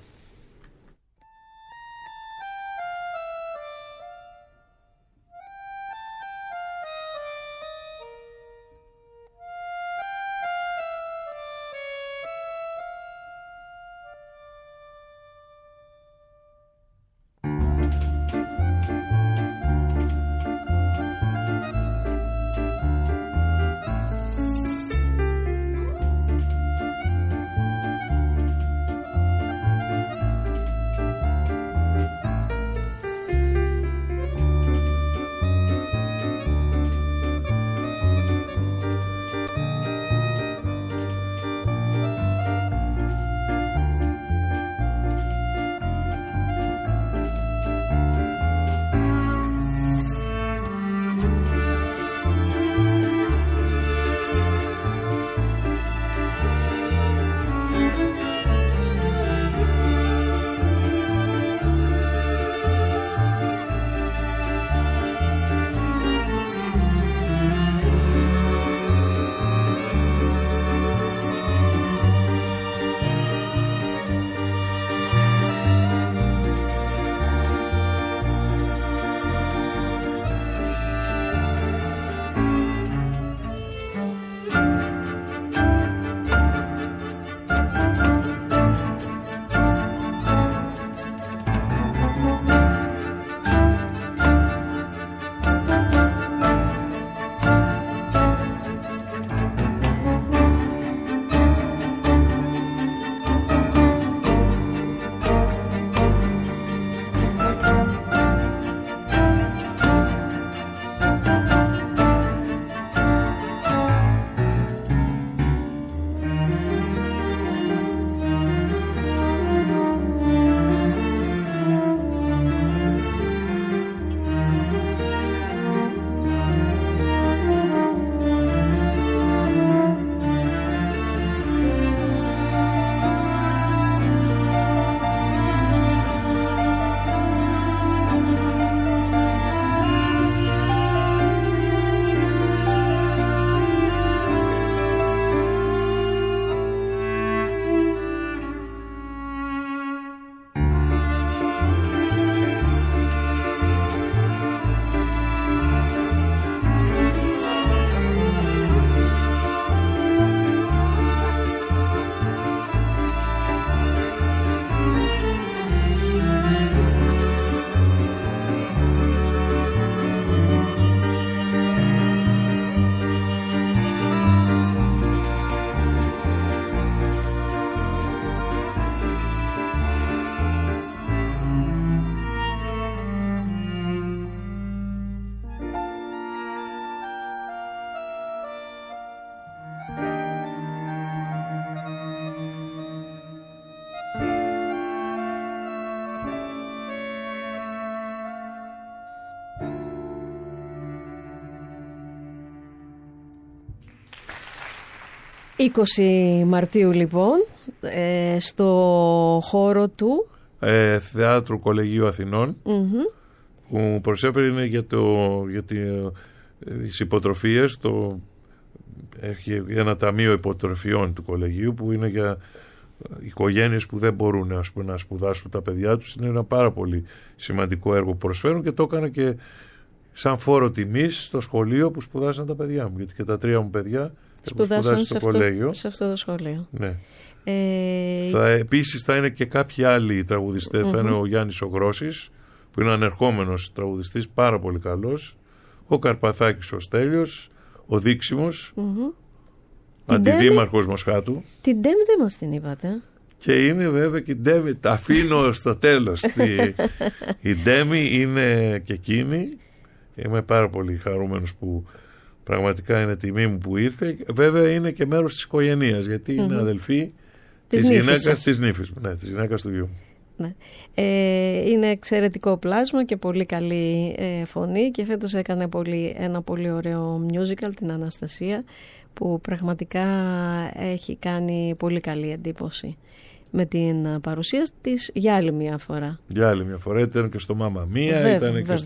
20 Μαρτίου λοιπόν, στο χώρο του Θεάτρου Κολεγίου Αθηνών, που προσέφερε είναι για τις υποτροφίες, έχει ένα ταμείο υποτροφιών του Κολεγίου που είναι για οικογένειες που δεν μπορούν να σπουδάσουν τα παιδιά τους. Είναι ένα πάρα πολύ σημαντικό έργο που προσφέρουν, και το έκανα και σαν φόρο τιμής στο σχολείο που σπουδάσαν τα παιδιά μου, γιατί και τα 3 μου παιδιά σπουδάσαν στο κολέγιο. Σε αυτό το σχολείο. Ναι. Επίσης θα είναι και κάποιοι άλλοι τραγουδιστές. Θα είναι ο Γιάννης ο Γρόσης, που είναι ανερχόμενος τραγουδιστής, πάρα πολύ καλός, ο Καρπαθάκης ο Στέλιος, ο Δίξιμος, αντιδήμαρχος Μοσχάτου. Την Ντέμι δεν μας την είπατε. Και είναι βέβαια και η Ντέμι, τα αφήνω στο τέλος. Η Ντέμι είναι και εκείνη. Είμαι πάρα πολύ χαρούμενος που πραγματικά είναι τιμή μου που ήρθε. Βέβαια είναι και μέρος της οικογένειας, γιατί είναι αδελφή της γυναίκας της νύφης μου, της γυναίκας του γιου μου. Ναι. Είναι εξαιρετικό πλάσμα και πολύ καλή φωνή, και φέτος έκανε ένα πολύ ωραίο musical, την Αναστασία, που πραγματικά έχει κάνει πολύ καλή εντύπωση με την παρουσία της για άλλη μια φορά. Για άλλη μια φορά, ήταν και στο Μάμα Μία, ήταν και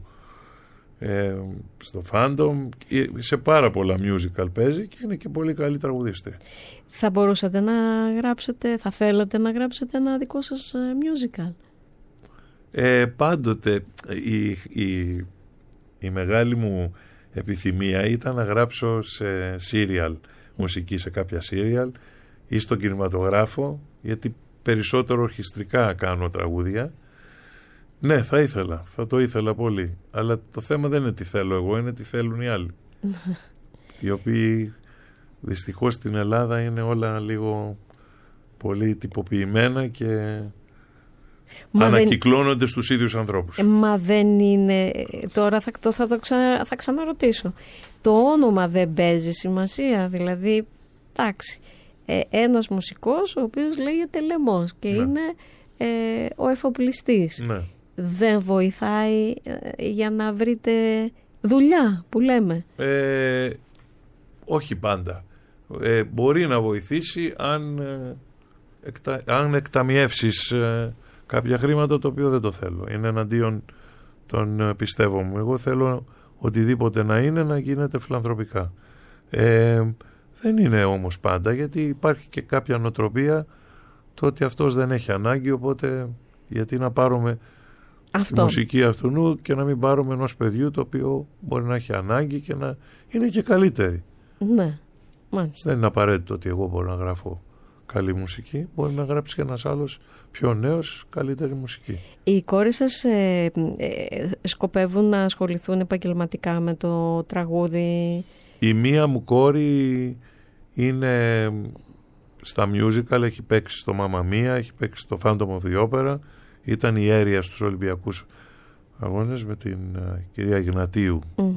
στο Phantom, σε πάρα πολλά musical παίζει και είναι και πολύ καλή τραγουδίστρια. Θα μπορούσατε να γράψετε, θα θέλατε να γράψετε ένα δικό σας musical? Πάντοτε η μεγάλη μου επιθυμία ήταν να γράψω σε serial μουσική, σε κάποια serial ή στον κινηματογράφο, γιατί περισσότερο ορχιστρικά κάνω τραγούδια. Ναι, θα το ήθελα πολύ, αλλά το θέμα δεν είναι τι θέλω εγώ, είναι τι θέλουν οι άλλοι, οι οποίοι δυστυχώς στην Ελλάδα είναι όλα λίγο πολύ τυποποιημένα και ανακυκλώνονται στους ίδιους ανθρώπους. Μα δεν είναι, τώρα θα ξαναρωτήσω, το όνομα δεν παίζει σημασία? Δηλαδή, εντάξει, ένας μουσικός ο οποίος λέγεται Λεμός και είναι ο εφοπλιστής, δεν βοηθάει για να βρείτε δουλειά, που λέμε? Όχι πάντα. Μπορεί να βοηθήσει αν εκταμιεύσεις κάποια χρήματα, το οποίο δεν το θέλω. Είναι εναντίον των πιστεύω μου. Εγώ θέλω οτιδήποτε να είναι να γίνεται φιλανθρωπικά. Δεν είναι όμως πάντα, γιατί υπάρχει και κάποια νοοτροπία το ότι αυτός δεν έχει ανάγκη, οπότε γιατί να πάρουμε τη μουσική αυτού και να μην πάρουμε ενός παιδιού το οποίο μπορεί να έχει ανάγκη και να είναι και καλύτερη. Ναι, μάλιστα. Δεν είναι απαραίτητο ότι εγώ μπορώ να γράφω καλή μουσική, μπορεί να γράψει και ένας άλλος πιο νέος καλύτερη μουσική. Οι κόρες σας σκοπεύουν να ασχοληθούν επαγγελματικά με το τραγούδι? Η μία μου κόρη είναι στα musical, έχει παίξει στο Μάμα Μία, έχει παίξει στο Phantom of the Opera, ήταν η αίρια στους Ολυμπιακούς Αγώνες με την κυρία Γνατίου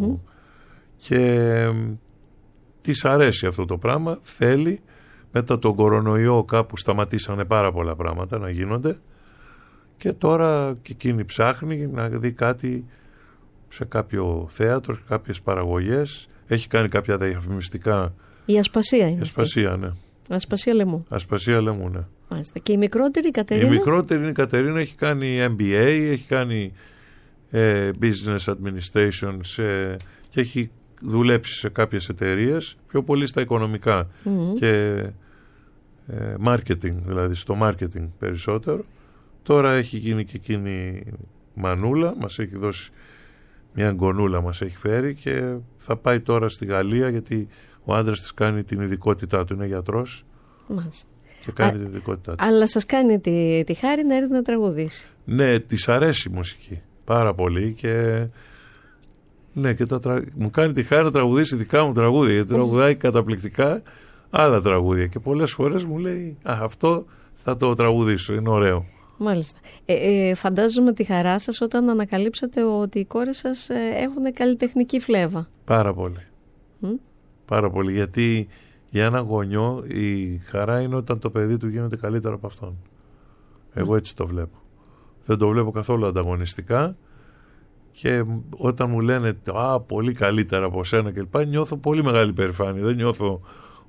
και της αρέσει αυτό το πράγμα, θέλει. Μετά τον κορονοϊό κάπου σταματήσανε πάρα πολλά πράγματα να γίνονται και τώρα και εκείνη ψάχνει να δει κάτι σε κάποιο θέατρο, σε κάποιες παραγωγές. Έχει κάνει κάποια διαφημιστικά. Η Ασπασία είναι. Η Ασπασία, ναι. Ασπασία Λεμού. Aspasia Λεμού, ναι. Μάλιστα. Και η μικρότερη η Κατερίνα? Η μικρότερη είναι η Κατερίνα, έχει κάνει MBA, έχει κάνει Business Administration και έχει δουλέψει σε κάποιες εταιρείες, πιο πολύ στα οικονομικά και marketing, δηλαδή στο marketing περισσότερο. Τώρα έχει γίνει και εκείνη μανούλα, μας έχει δώσει μια γκονούλα, μας έχει φέρει και θα πάει τώρα στη Γαλλία, γιατί ο άντρας της κάνει την ειδικότητά του, είναι γιατρός. Μάλιστα. Και κάνει την ειδικότητά του. Αλλά σας κάνει τη χάρη να έρθει να τραγουδήσει? Ναι, της αρέσει η μουσική πάρα πολύ και ναι, και μου κάνει τη χάρη να τραγουδήσει δικά μου τραγούδια, γιατί τραγουδάει καταπληκτικά άλλα τραγούδια και πολλές φορές μου λέει αυτό θα το τραγουδήσω, είναι ωραίο. Μάλιστα. Φαντάζομαι τη χαρά σας όταν ανακαλύψατε ότι οι κόρες σας έχουν καλλιτεχνική φλέβα. Πάρα πολύ. Πάρα πολύ, γιατί για ένα γονιό η χαρά είναι όταν το παιδί του γίνεται καλύτερο από αυτόν. Εγώ έτσι το βλέπω. Δεν το βλέπω καθόλου ανταγωνιστικά και όταν μου λένε πολύ καλύτερα από σένα κλπ, νιώθω πολύ μεγάλη περηφάνεια. Δεν νιώθω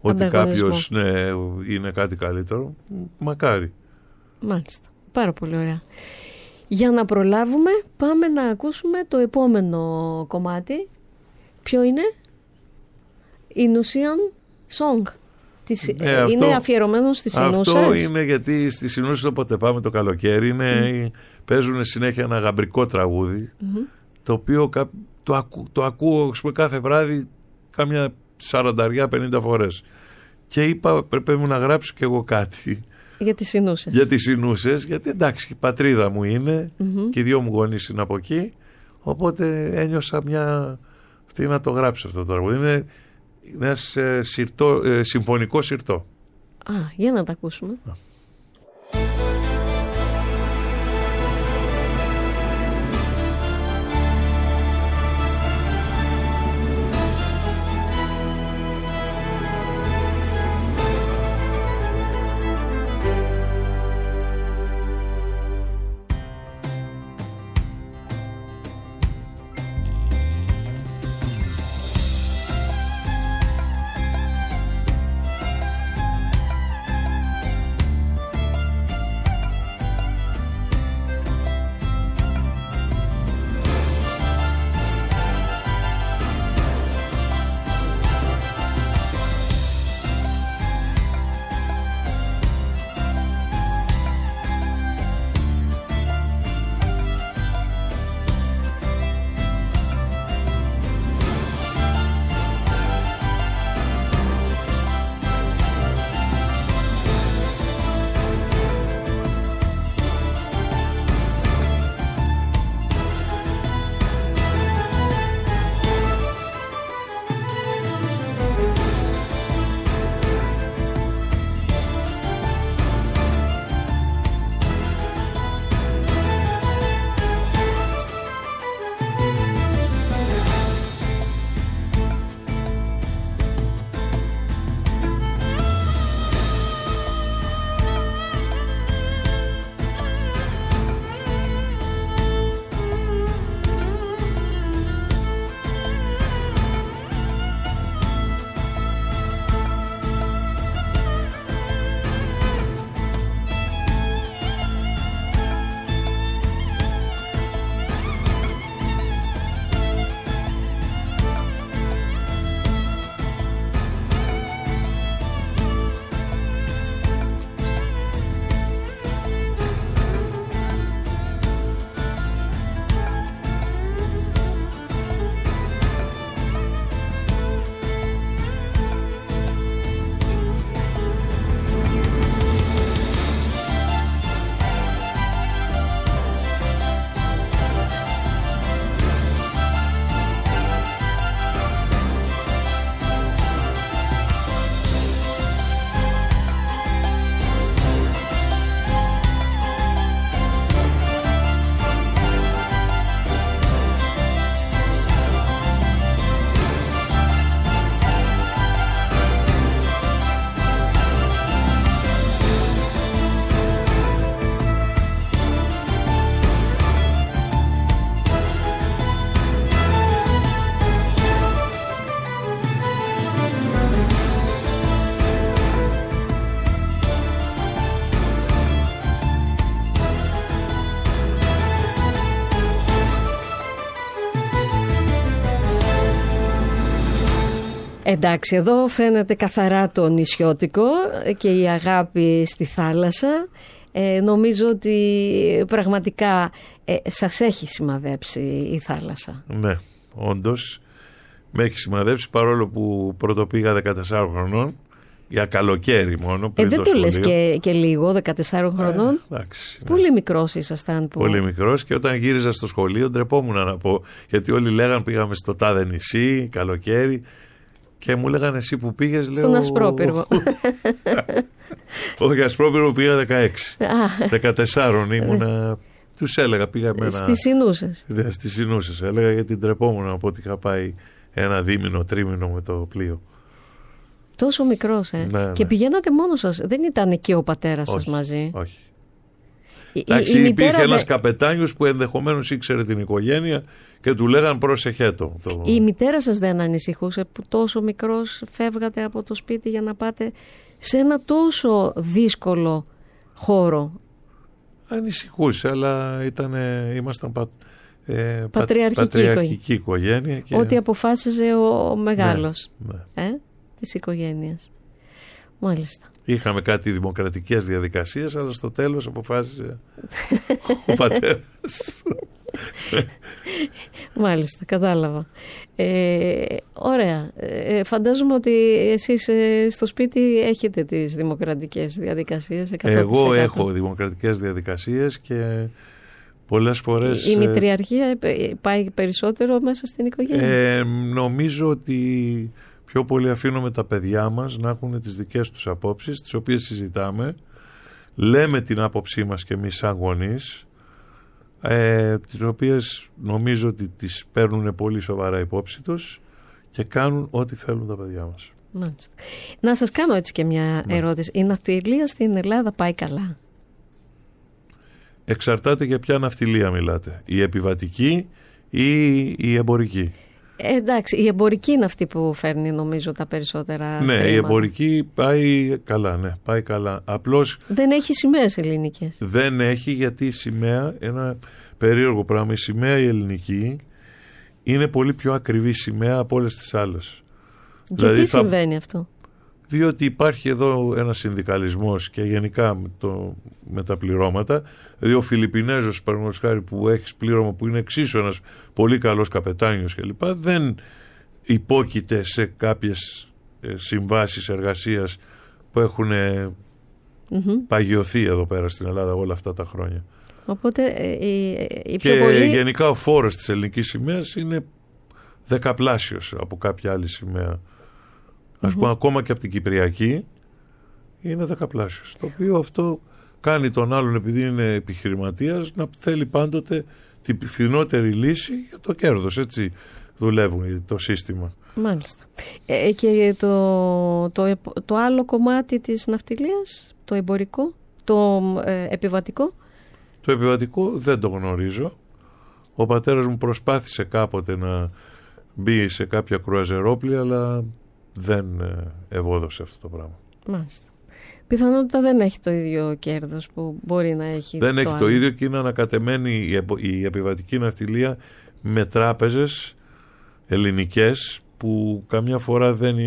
ότι κάποιος είναι κάτι καλύτερο. Μακάρι. Μάλιστα. Πάρα πολύ ωραία. Για να προλάβουμε, πάμε να ακούσουμε το επόμενο κομμάτι. Ποιο είναι? Inusian Song. Είναι αφιερωμένο στις Ινούσες. Αυτό είναι γιατί στις Ινούσες όποτε πάμε το καλοκαίρι παίζουν συνέχεια ένα γαμπρικό τραγούδι, το οποίο το ακούω κάθε βράδυ κάμια 40-50 φορές. Και είπα πρέπει να γράψω κι εγώ κάτι. Για τις Ινούσες. Για τις Ινούσες, γιατί εντάξει η πατρίδα μου είναι και οι δυο μου γονείς είναι από εκεί, οπότε ένιωσα αυτή να το γράψω αυτό το τραγούδι. Είναι ένας συμφωνικό συρτό. Για να τα ακούσουμε. Εντάξει, εδώ φαίνεται καθαρά το νησιώτικο και η αγάπη στη θάλασσα. Νομίζω ότι πραγματικά σας έχει σημαδέψει η θάλασσα. Ναι, όντως με έχει σημαδέψει, παρόλο που πρώτο πήγα 14 χρονών για καλοκαίρι μόνο. Πριν δεν το λες και λίγο, 14 χρονών. Εντάξει, ναι. Πολύ μικρός ήσασταν. Πολύ μικρός, και όταν γύριζα στο σχολείο ντρεπόμουν να πω, γιατί όλοι λέγαν πήγαμε στο τάδε νησί, καλοκαίρι, και μου λέγανε εσύ που πήγες, λέω... Στον Ασπρόπυργο. Όχι, Ασπρόπυργο πήγα 16. 14 ήμουνα... Τους έλεγα, πήγα με ένα... Στις Ινούσες. Στις Ινούσες, έλεγα, γιατί ντρεπόμουν από ότι είχα πάει ένα δίμηνο, τρίμηνο με το πλοίο. Τόσο μικρός, Ναι, και ναι. πηγαίνατε μόνος σας, δεν ήταν και ο πατέρας σας μαζί? Όχι. Εντάξει, υπήρχε ένας καπετάνιος που ενδεχομένως ήξερε την οικογένεια και του λέγαν πρόσεχέ το. Η μητέρα σας δεν ανησυχούσε που τόσο μικρός φεύγατε από το σπίτι για να πάτε σε ένα τόσο δύσκολο χώρο? Ανησυχούσε, αλλά ήμασταν πατριαρχική οικογένεια. Και... Ό,τι αποφάσιζε ο μεγάλος ναι. Της οικογένειας. Μάλιστα. Είχαμε κάτι δημοκρατικές διαδικασίες, αλλά στο τέλος αποφάσισε ο πατέρας. Μάλιστα, κατάλαβα. Ωραία. Φαντάζομαι ότι εσείς στο σπίτι έχετε τις δημοκρατικές διαδικασίες 100%. Εγώ έχω δημοκρατικές διαδικασίες και πολλές φορές... Η μητριαρχία πάει περισσότερο μέσα στην οικογένεια? Νομίζω ότι πιο πολύ αφήνουμε τα παιδιά μας να έχουν τις δικές τους απόψεις, τις οποίες συζητάμε, λέμε την άποψή μας και εμείς σαν γονείς, τις οποίες νομίζω ότι τις παίρνουν πολύ σοβαρά υπόψη τους και κάνουν ό,τι θέλουν τα παιδιά μας. Μάλιστα. Να σας κάνω έτσι και μια ερώτηση. Η ναυτιλία στην Ελλάδα πάει καλά? Εξαρτάται για ποια ναυτιλία μιλάτε. Η επιβατική ή η εμπορική? Εντάξει, η εμπορική είναι αυτή που φέρνει νομίζω τα περισσότερα χρήματα. Η εμπορική πάει καλά, ναι, πάει καλά. Απλώς δεν έχει σημαίες ελληνικές. Δεν έχει, γιατί η σημαία, ένα περίεργο πράγμα, η σημαία η ελληνική είναι πολύ πιο ακριβή σημαία από όλες τις άλλες. Γιατί συμβαίνει αυτό? Διότι υπάρχει εδώ ένας συνδικαλισμός και γενικά με τα πληρώματα. Δηλαδή ο Φιλιππινέζος, παραδείγματος χάρη, που έχει πλήρωμα που είναι εξίσου ένας πολύ καλός καπετάνιος κλπ., δεν υπόκειται σε κάποιες συμβάσεις εργασίας που έχουν παγιωθεί εδώ πέρα στην Ελλάδα όλα αυτά τα χρόνια. Οπότε και πολύ... γενικά ο φόρος της ελληνικής σημαίας είναι δεκαπλάσιος από κάποια άλλη σημαία. Ας πούμε, ακόμα και από την Κυπριακή είναι δεκαπλάσιος. Το οποίο αυτό κάνει τον άλλον, επειδή είναι επιχειρηματίας, να θέλει πάντοτε την φθηνότερη λύση για το κέρδος. Έτσι δουλεύουν το σύστημα. Μάλιστα. Και το άλλο κομμάτι της ναυτιλίας, το εμπορικό, το επιβατικό? Το επιβατικό δεν το γνωρίζω. Ο πατέρας μου προσπάθησε κάποτε να μπει σε κάποια κρουαζερόπλια, αλλά δεν ευόδωσε αυτό το πράγμα. Μάλιστα. Πιθανότητα δεν έχει το ίδιο κέρδος που μπορεί να έχει. Δεν έχει το ίδιο και είναι ανακατεμένη η επιβατική ναυτιλία με τράπεζες ελληνικές που καμιά φορά δεν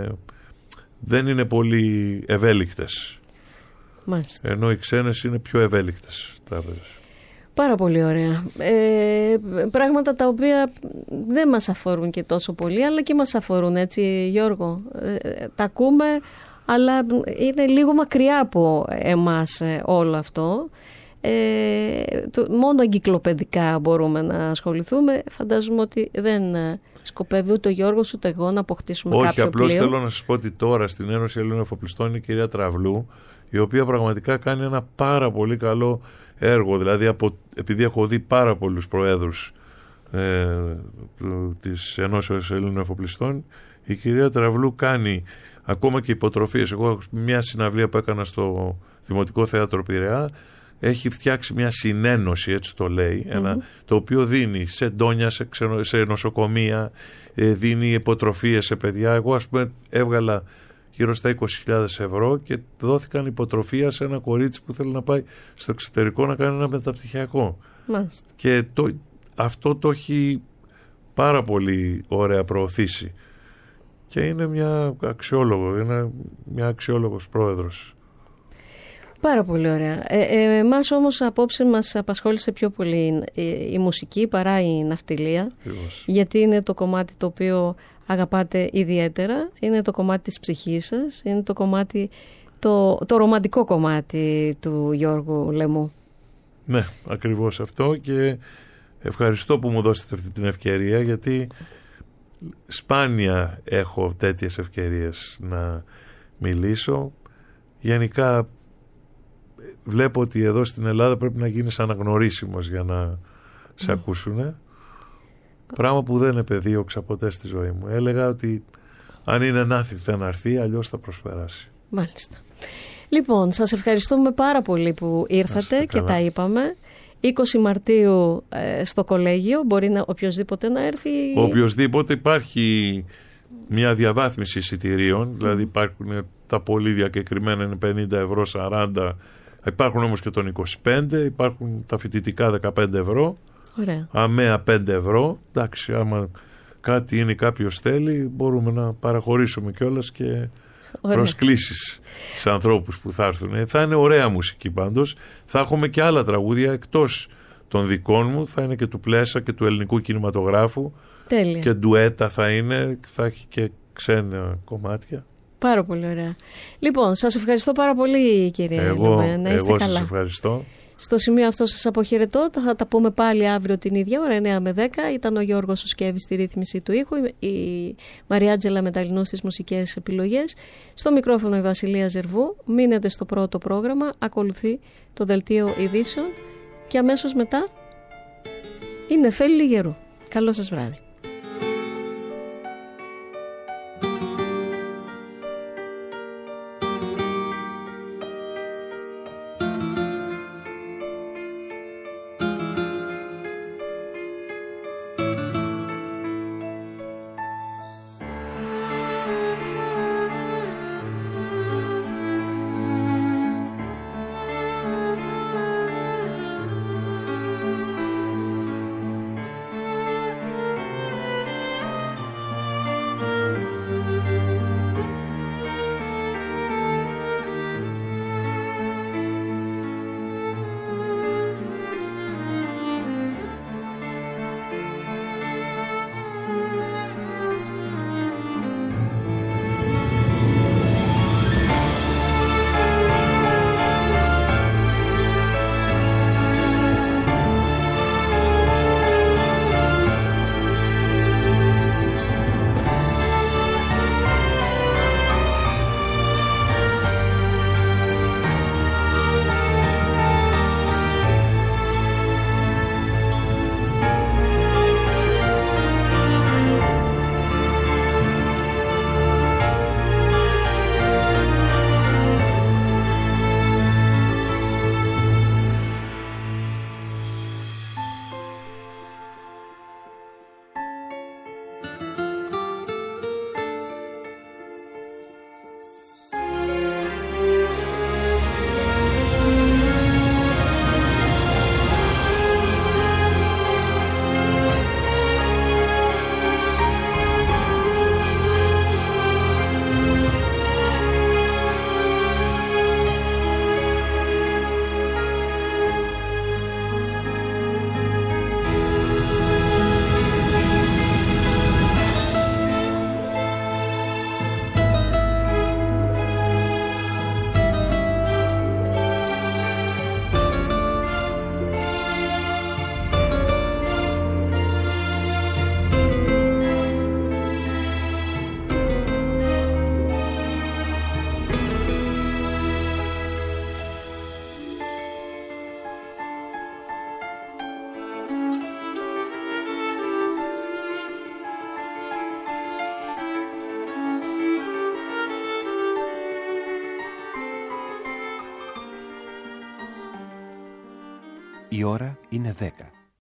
είναι πολύ ευέλικτες. Μάλιστα. Ενώ οι ξένες είναι πιο ευέλικτες τράπεζες. Πάρα πολύ ωραία. Πράγματα τα οποία δεν μας αφορούν και τόσο πολύ, αλλά και μας αφορούν, έτσι Γιώργο? Τα ακούμε, αλλά είναι λίγο μακριά από εμάς όλο αυτό. Μόνο εγκυκλοπαιδικά μπορούμε να ασχοληθούμε. Φαντάζομαι ότι δεν σκοπεύει ούτε ο Γιώργος ούτε εγώ να αποκτήσουμε κάποιο πλοίο. Όχι, απλώς θέλω να σας πω ότι τώρα στην Ένωση Ελλήνων Εφοπλιστών είναι η κυρία Τραυλού, η οποία πραγματικά κάνει ένα πάρα πολύ καλό έργο. Δηλαδή, επειδή έχω δει πάρα πολλούς προέδρους της Ενώσεως Ελλήνων Εφοπλιστών, η κυρία Τραυλού κάνει ακόμα και υποτροφίες. Εγώ μια συναυλία που έκανα στο Δημοτικό Θέατρο Πειραιά, έχει φτιάξει μια συνένωση, έτσι το λέει, το οποίο δίνει σε ντόνια, σε νοσοκομεία, δίνει υποτροφίες σε παιδιά. Εγώ, ας πούμε, έβγαλα γύρω στα 20.000 ευρώ και δόθηκαν υποτροφία σε ένα κορίτσι που θέλει να πάει στο εξωτερικό να κάνει ένα μεταπτυχιακό. Μάλιστα. Και αυτό το έχει πάρα πολύ ωραία προωθήσει. Και είναι μια αξιόλογος πρόεδρος. Πάρα πολύ ωραία. Εμάς όμως απόψε μας απασχόλησε πιο πολύ η μουσική παρά η ναυτιλία. Γιατί είναι το κομμάτι το οποίο αγαπάτε ιδιαίτερα, είναι το κομμάτι της ψυχής σας, είναι το κομμάτι, το ρομαντικό κομμάτι του Γιώργου Λεμού. Ναι, ακριβώς αυτό, και ευχαριστώ που μου δώσετε αυτή την ευκαιρία, γιατί σπάνια έχω τέτοιες ευκαιρίες να μιλήσω. Γενικά βλέπω ότι εδώ στην Ελλάδα πρέπει να γίνεις αναγνωρίσιμος για να σε ακούσουνε. Πράγμα που δεν επεδίωξα ποτέ στη ζωή μου. Έλεγα ότι αν είναι να έρθει, αλλιώς θα προσπεράσει. Μάλιστα. Λοιπόν, σας ευχαριστούμε πάρα πολύ που ήρθατε και τα είπαμε. 20 Μαρτίου στο κολέγιο, μπορεί οποιοσδήποτε να έρθει. Οποιοσδήποτε. Υπάρχει μια διαβάθμιση εισιτηρίων, δηλαδή υπάρχουν τα πολύ διακεκριμένα, είναι 50 ευρώ, 40, υπάρχουν όμως και των 25, υπάρχουν τα φοιτητικά 15 ευρώ, ωραία. Αμαία 5 ευρώ, εντάξει, άμα κάτι είναι κάποιος θέλει, μπορούμε να παραχωρήσουμε κιόλας και προσκλήσεις σε ανθρώπους που θα έρθουν. Θα είναι ωραία μουσική πάντως, θα έχουμε και άλλα τραγούδια εκτός των δικών μου, θα είναι και του Πλέσα και του ελληνικού κινηματογράφου. Τέλεια. Και ντουέτα θα είναι, θα έχει και ξένα κομμάτια. Πάρα πολύ ωραία. Λοιπόν, σας ευχαριστώ πάρα πολύ, κύριε Λομέ. Να είστε καλά. Σας ευχαριστώ. Στο σημείο αυτό σας αποχαιρετώ. Θα τα πούμε πάλι αύριο την ίδια ώρα, 9 με 10. Ήταν ο Γιώργος Σουσκέβης στη ρύθμιση του ήχου, η Μαριάτζελα Μεταλλινού στις μουσικές επιλογές. Στο μικρόφωνο η Βασιλεία Ζερβού. Μείνετε στο πρώτο πρόγραμμα. Ακολουθεί το δελτίο ειδήσεων και αμέσως μετά η Νεφέλη Λιγερού. Καλό σας βράδυ. Η ώρα είναι 10.